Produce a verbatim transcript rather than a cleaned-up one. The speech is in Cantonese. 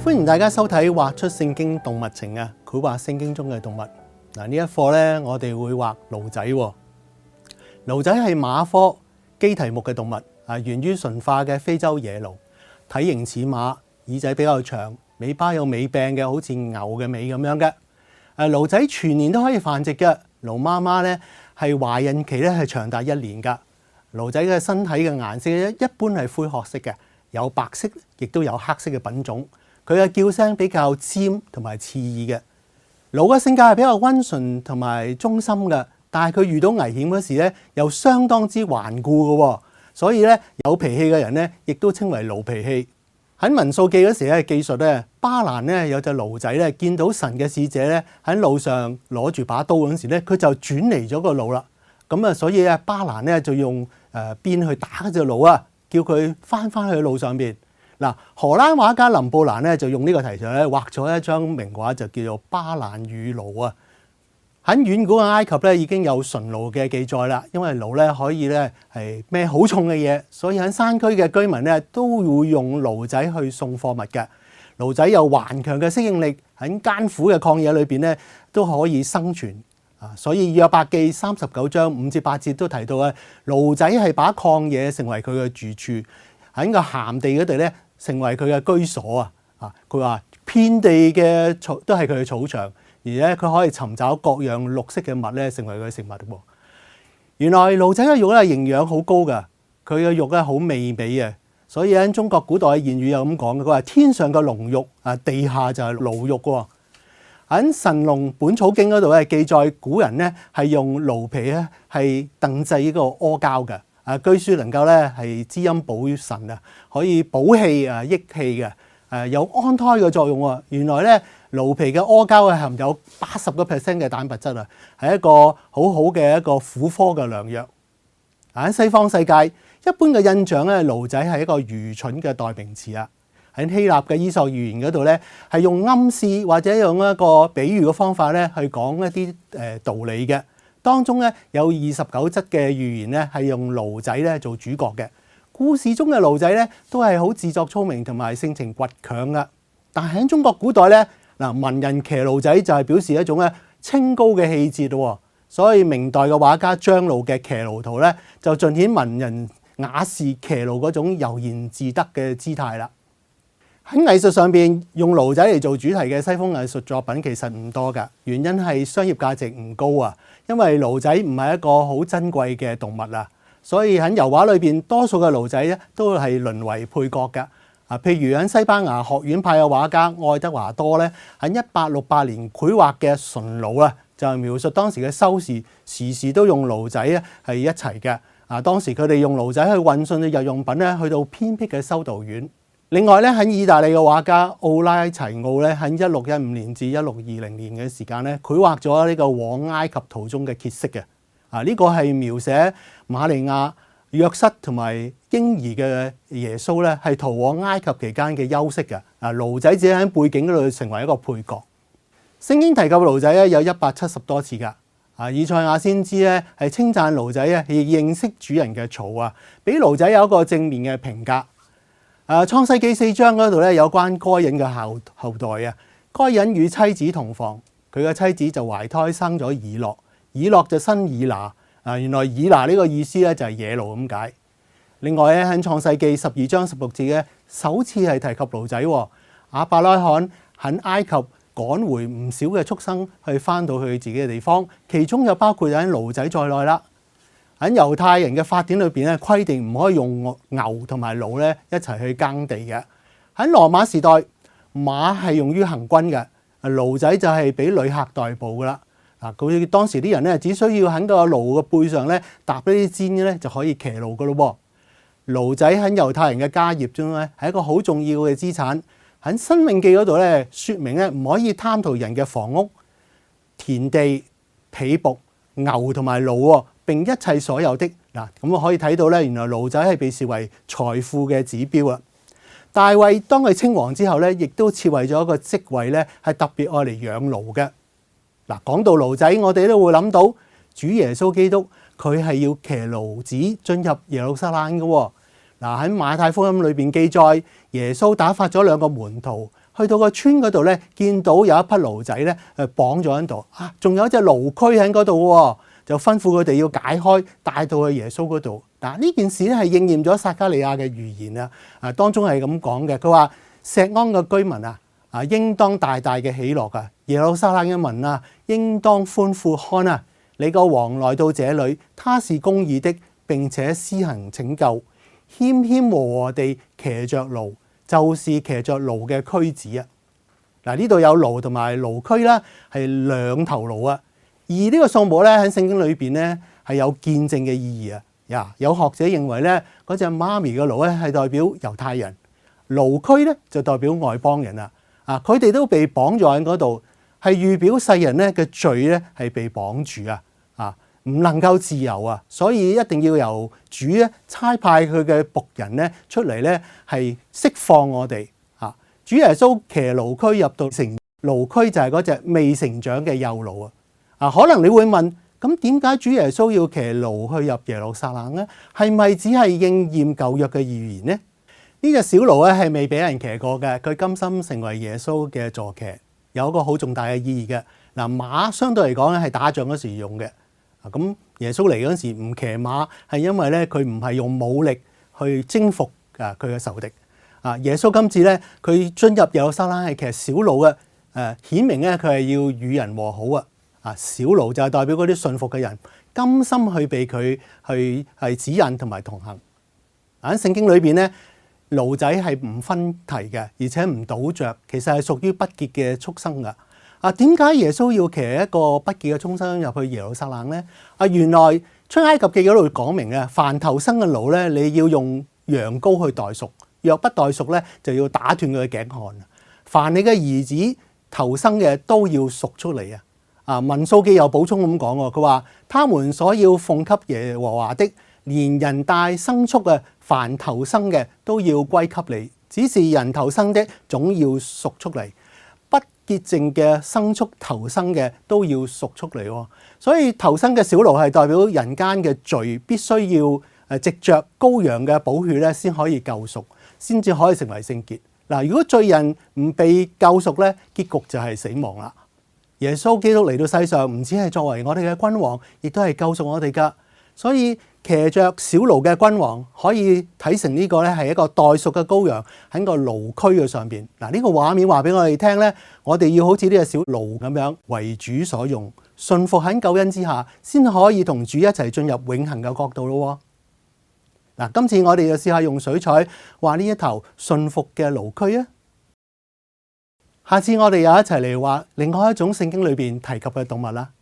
歡迎大家收睇畫出聖經動物情啊！繪畫聖經中嘅動物。嗱，呢一課咧，我哋會畫驢仔。驢仔係馬科基蹄目嘅動物，啊，源於馴化嘅非洲野驢，體型似馬，耳仔比較長，尾巴有尾柄嘅，好似牛嘅尾咁樣嘅。誒，驢仔全年都可以繁殖嘅。驢媽媽咧係懷孕期咧係長達一年㗎。驢仔嘅身體嘅顏色咧一般係灰褐色嘅，有白色，亦都有黑色嘅品種。佢嘅叫聲比較尖同埋刺耳嘅。驢嘅性格係比較溫順同埋忠心嘅，但係佢遇到危險嗰時咧又相當之頑固嘅，所以咧有脾氣嘅人咧亦都稱為驢脾氣。喺民數記嗰時咧記述咧，巴蘭咧有隻驢仔咧見到神嘅使者咧喺路上攞住把刀嗰時咧，佢就轉離咗個路啦。咁啊，所以咧巴蘭咧就用誒鞭去打嗰隻驢啊，叫佢翻翻去路上邊。嗱，荷蘭畫家林布蘭咧就用呢個題材咧畫咗一張名畫，就叫做《巴蘭與驢》啊。喺遠古嘅埃及咧已經有馴驢嘅記載啦，因為驢咧可以咧係孭好重嘅嘢，所以喺山區嘅居民咧都會用驢仔去送貨物嘅。驢仔有頑強嘅適應力，喺艱苦嘅曠野裏邊咧都可以生存啊。所以約伯記三十九章五至八節都提到啊，驢仔係把曠野成為佢嘅住處，喺個鹹地嗰度咧成為佢嘅居所啊！啊，佢話遍地嘅草都係佢嘅草場，而咧佢可以尋找各樣綠色嘅物咧，成為佢嘅食物喎。原來驢仔嘅肉咧營養好高㗎，佢嘅肉咧好味美嘅，所以喺中國古代嘅諺語有咁講嘅，佢話天上嘅龍肉啊，地下就係驢肉喎。喺《神農本草經》嗰度咧記載，古人咧係用驢皮咧係燉製呢個阿膠嘅。啊，據說能夠咧係滋陰補腎啊，可以補氣啊、益氣嘅，誒有安胎嘅作用喎。原來咧驢皮嘅阿膠係含有八十個 percent 嘅蛋白質啊，係一個好好嘅一個婦科嘅良藥。喺西方世界，一般嘅印象咧，驢仔係一個愚蠢嘅代名詞啊。喺希臘嘅伊索寓言嗰度咧，係用暗示或者用一個比喻嘅方法咧去講一啲誒道理嘅。當中咧有二十九則嘅寓言咧係用驢仔咧做主角嘅。故事中嘅驢仔咧都係好自作聰明同埋性情倔強噶。但係喺中國古代咧，嗱，文人騎驢仔就係表示一種咧清高嘅氣節咯。所以明代嘅畫家張路嘅騎驢圖咧就盡顯文人雅士騎驢嗰種悠然自得嘅姿態啦。喺藝術上邊用驢仔嚟做主題嘅西方藝術作品其實唔多㗎，原因係商業價值唔高啊。因為驢仔唔係一個好珍貴嘅動物啊，所以喺油畫裏邊多數嘅驢仔咧都係淪為配角㗎。啊，譬如喺西班牙學院派嘅畫家愛德華多咧，喺一八六八年繪畫嘅馴驢啊，就描述當時嘅修士時時都用驢仔咧係一齊嘅。啊，當時佢哋用驢仔去運送嘅日用品咧，去到偏僻嘅修道院。另外咧，喺意大利嘅畫家奧拉齊奧咧，喺一六一五年至一六二零年嘅時間咧，繪畫咗呢個往埃及途中嘅歇息嘅。啊，呢個係描寫瑪利亞、約瑟同埋嬰兒嘅耶穌咧，係逃往埃及期間嘅休息嘅。啊，驢仔只喺背景嗰度成為一個配角。聖經提及驢仔咧有一百七十多次㗎。啊，以賽亞先知咧係稱讚驢仔啊，亦認識主人嘅槽啊，俾驢仔有一個正面嘅評價。誒，創世記四章嗰度咧有關該隱嘅後後代啊。該隱與妻子同房，佢嘅妻子就懷胎生咗以諾，以諾就生以拿。啊，原來以拿呢個意思咧就係野驢咁解。另外咧喺創世記十二章十六節嘅首次係提及驢仔。亞伯拉罕喺埃及趕回唔少嘅畜生去翻到去自己嘅地方，其中就包括喺驢仔在內啦。喺猶太人嘅法典裏邊咧，規定唔可以用牛同埋驢咧一齊去耕地嘅。喺羅馬時代，馬係用於行軍嘅，驢仔就係俾旅客代步噶啦。嗱，佢當時啲人咧只需要喺個驢嘅背上咧搭呢啲氈咧就可以騎驢噶咯噃。驢仔喺猶太人嘅家業中咧係一個好重要嘅資產。喺申命記嗰度咧説明咧唔可以貪圖人嘅房屋、田地、婢僕、牛同埋驢喎。並一切所有的嗱，咁我可以睇到咧，原來驢仔係被視為財富嘅指標啊。大衛當佢稱王之後咧，亦都設為咗一個職位咧，係特別愛嚟養驢嘅。嗱，講到驢仔，我哋都會諗到主耶穌基督，佢係要騎驢子進入耶路撒冷嘅。嗱，喺馬太福音裏邊記載，耶穌打發咗兩個門徒去到個村嗰度咧，見到有一匹驢仔咧，誒綁咗喺度啊，仲有一隻驢駒喺嗰度喎，就吩咐佢哋要解開，帶到去耶穌嗰度。嗱，呢件事咧係應驗咗撒迦利亞嘅預言啊！啊，當中係咁講嘅，佢話錫安嘅居民啊，啊，應當大大嘅喜樂啊！耶路撒冷嘅民啊，應當歡呼看啊！你個王來到這裏，他是公義的，並且施行拯救，謙謙和和地騎着驢，就是騎着驢嘅駒子啊！嗱，呢度有驢同埋驢駒啦，係兩頭驢啊！而呢個數目咧喺聖經裏邊咧係有見證嘅意義啊！呀，有學者認為咧，嗰隻媽咪嘅驢咧係代表猶太人，驢駒咧就代表外邦人啊！啊，佢哋都被綁咗喺嗰度，係預表世人咧嘅罪咧係被綁住啊！啊，唔能夠自由啊，所以一定要由主咧差派佢嘅僕人咧出嚟咧係釋放我哋啊！主耶穌騎驢駒入到城，驢駒就係嗰隻未成長嘅幼驢啊！啊，可能你會問，咁點解主耶穌要騎驢去入耶路撒冷咧？係咪只係應驗舊約嘅預言呢？呢隻小驢咧係未俾人騎過嘅，佢甘心成為耶穌嘅坐騎，有一個好重大嘅意義嘅。嗱，馬相對嚟講咧係打仗嗰時用嘅。咁耶穌嚟嗰陣時唔騎馬，係因為咧佢唔係用武力去征服啊佢嘅仇敵。啊，耶穌今次咧佢進入耶路撒冷係騎小驢嘅，誒顯明咧佢係要與人和好啊。啊，小驢就係代表嗰啲信服嘅人，甘心去被佢去係指引同埋同行。喺聖經裏邊咧，驢仔係唔分蹄嘅，而且唔倒着，其實係屬於不潔嘅畜生噶。啊，點解耶穌要騎一個不潔嘅畜生入去耶路撒冷咧？啊，原來出埃及記嗰度講明嘅，凡頭生嘅驢咧，你要用羊羔去代贖，若不代贖咧，就要打斷佢嘅頸項。凡你嘅兒子頭生嘅都要贖出嚟啊！啊，民數記又補充咁講喎，佢話：他們所要奉給耶和華的，連人帶牲畜嘅，凡頭生嘅都要歸給你。只是人頭生的，總要贖出嚟；不潔淨嘅牲畜頭生嘅都要贖出嚟。所以頭生嘅小驢係代表人間嘅罪，必須要誒藉着羔羊嘅寶血咧，先可以救贖，先至可以成為聖潔。嗱，如果罪人唔被救贖咧，結局就係死亡啦。耶穌基督嚟到世上，唔止係作為我哋嘅君王，亦都係救贖我哋噶。所以騎着小驢嘅君王，可以睇成呢個咧係一個代贖嘅羔羊喺個驢駒嘅上邊。嗱，呢個畫面話俾我哋聽咧，我哋要好似呢個小驢咁樣為主所用，順服喺救恩之下，先可以同主一齊進入永恆嘅國度咯。嗱，今次我哋就試下用水彩畫呢一頭順服嘅驢駒啊！下次我哋又一齊嚟畫另外一種聖經裏邊提及嘅動物啦。